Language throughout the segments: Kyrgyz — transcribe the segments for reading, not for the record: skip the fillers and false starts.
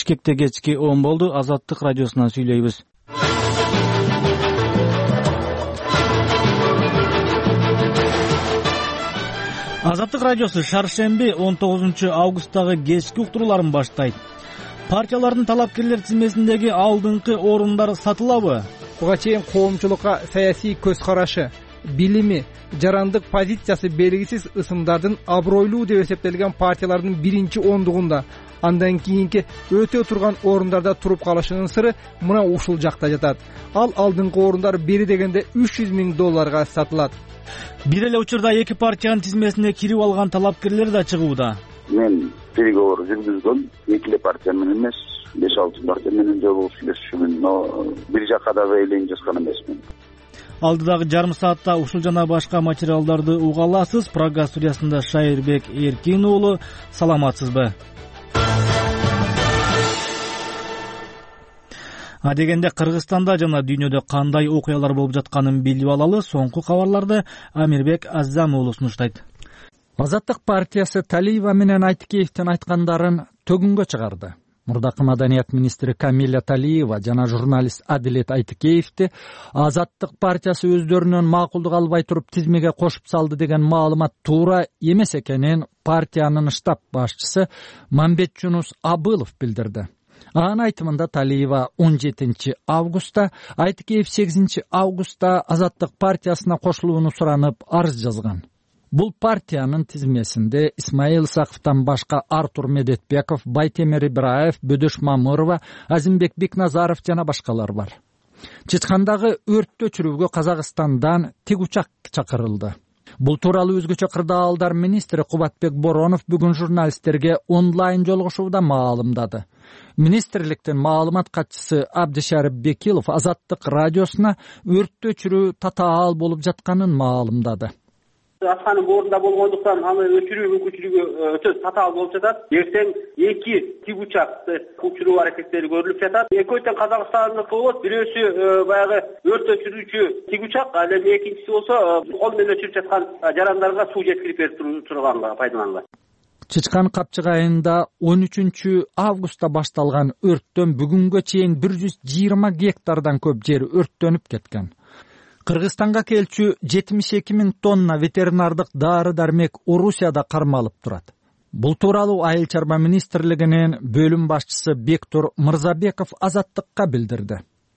Бишкекте кечки 10 болду. Азаттык радиосунан сүйлөйбүз. Азаттык радиосу шаршемби 19 августтагы кечки уктурууларын баштайт. Партиялардын талапкерлер тизмесиндеги алдыңкы орундар сатылабы? Буга чейин коомчулукка саясий көз карашы, билими, жарандык позициясы белгисиз ысымдардын абройлуу деп эсептелген партиялардын биринчи ондугунда, андан кийинки өтө турган орундарда туруп калышынын сыры мына ушул жакта жатат. Ал алдыңкы орундар бери дегенде $300,000 сатылат. Бир эле учурда эки партиянын тизмесине кирип алган талапкерлер да чыгууда. Мен переговор жүргүзгөм, эки партия менен эмес, 5-6 партия менен жолугуп сүйлөшүшүмүн, но бир жакка дагы эйленип жаткан эмесмин. Алдыдагы жарым саатта ушул жана башка материалдарды уга аласыз. Прага студиясында Шайырбек Эркин уулу, саламатсызбы? Адегенде Кыргызстанда жана дүйнөдө кандай окуялар болуп жатканын билип алалы. Соңку кабарларды Амирбек Аззам уулу сунуштайт. Азаттык партиясы Талиева менен Айтыкеевдин айткандарын төгүнгө чыгарды. Мурдакы маданият министри Камиля Талиева жана журналист Адилет Айтыкеевди Азаттык партиясы өздөрүнөн макулдук албай туруп тизмеге кошуп салды деген маалымат туура эмес экенин партиянын штаб башчысы Мамбетжунус Абылов билдирди. Анын айтымында Талиева 17 августта, Айтыкеев 8 августта Азаттык партиясына кошулууну суранып арыз жазган. Бул партиянын тизмесинде Исмаил Исаковтан башка Артур Медетбеков, Байтемир Ибраев, Бөдөш Мамырова, Азимбек Бекназаров жана башкалар бар. Чычкандагы өрттү өчүрүүгө Казакстандан тигучак чакырылды. Бул тууралуу өзгөчө кырдаалдар министри Кубатбек Боронов бүгүн журналисттерге онлайн жолугушууда маалымдады. Министрликтин маалымат катчысы Абдишарип Бекилов Азаттык радиосуна өрттү өчүрүү татаал болуп жатканын маалымдады. Атканын боорунда болгондуктан аны өчүрүү мүмкүнчүлүгү өтө татаал болуп жатат. Эртең эки тигучакты учуруу аракеттери көрүлүп жатат. Экөөтөн Казакстандык болот, бирөөсү баягы өрт өчүрүүчү тигучак, ал эми экинчиси болсо кол менен өчүрүп жаткан жарандарга суу жеткирип берип турганга пайдаланган. Чычкан Капчык айында 13 августта башталган өрттөн бүгүнгө чейин 120 гектардан көп жер өрттөнүп кеткен. Кыргызстанга келчү 72,000 тонна ветеринардык дары-дармек Орусияда кармалып турат. Бул тууралуу Айыл чарба министрлигинин бөлүм башчысы Бектур Мырзабеков Азаттыкка билдирди.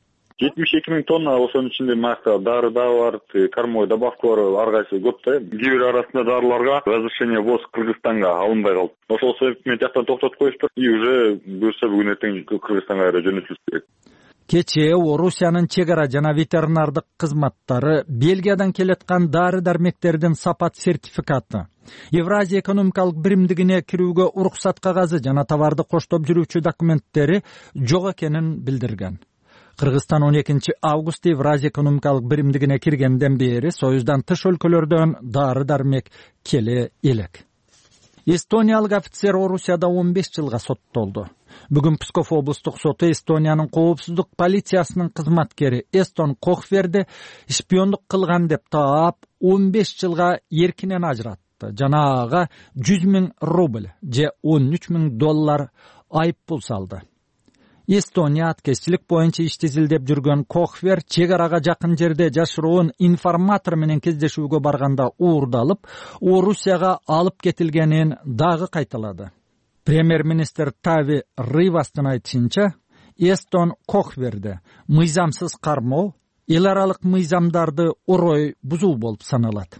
72,000 тонна, ошонун ичинде макта дары да бар, кормой добавка бар, ар кайсы көп да. Кээ арасында дарыларга разрешение ввоз Кыргызстанга алынбай калды. Ошол себептен мен жактан токтотуп коюштур, и уже буюрса бүгүн эртең Кыргызстанга жөнөтүлүш керек. Кечээ Орусиянын чек ара жана ветеринардык кызматтары Бельгиядан келеткан дары-дармектердин сапат сертификаты, Евразия экономикалык биримдигине кирүүгө уруксат кагазы жана товарды коштоп жүрүүчү документтери жок экенин билдирген. Кыргызстан 12 август Евразия экономикалык биримдигине киргенден бери Союздан тыш өлкөлөрдөн дары-дармек келе элек. Эстониялык офицер Орусияда 15 жылга соттолду. Бүгүн Псков облустук соту Эстониянын коопсуздук полициясынын кызматкери Эстон Кохверди шпиондук кылган деп таап 15 жылга эркинен ажыратты. Жана ага 100,000 рубль же $13,000 айыппул салды. Эстония аткезчилик боюнча ишти изилдеп жүргөн Кохвер чек арага жакын жерде жашыруун информатор менен кездешүүгө барганда уурдалып, Орусияга алып кетилгенин дагы кайталады. Премьер-министр Тави Ривастын айтышынча, Эстон Кохверде мыйзамсыз кармоо, эл аралык мыйзамдарды орой бузуу болуп саналат.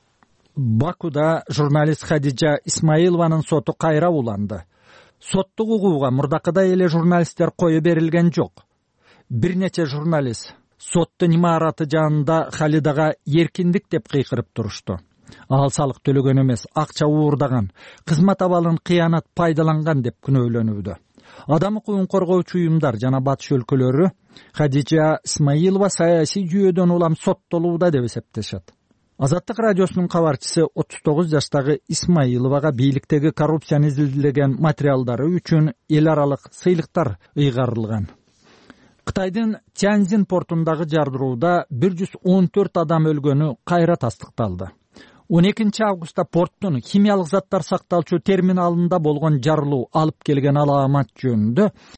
Бакуда журналист Хадижа Исмаилованын соту кайра уланды. Соттук угууга мурдакыдай эле журналисттер кое берилген жок. Бир нече журналист соттун имараты жанында Халидага эркиндик деп кыйкырып турушту. Ал салык төлөгөн эмес, акча уурдаган, кызмат абалын кыянат пайдаланган деп күнөөлөнүүдө. Адам укугун коргоочу уюмдар жана батыш өлкөлөрү Хадижа Исмаилова саясий жүйөдөн улам соттолууда деп эсептешет. Азаттык радиосунун кабарчысы 39 жаштагы Исмаиловага бийликтеги коррупцияны изилдеген материалдары үчүн эл аралык сыйлыктар ыйгарылган. Кытайдын Тяньзин портундагы жардырууда 114 адам өлгөнү кайра тастыкталды. 12 августта порттун химиялык заттар сакталчу терминалында болгон жарылуу алып келген алаамат жөнүндө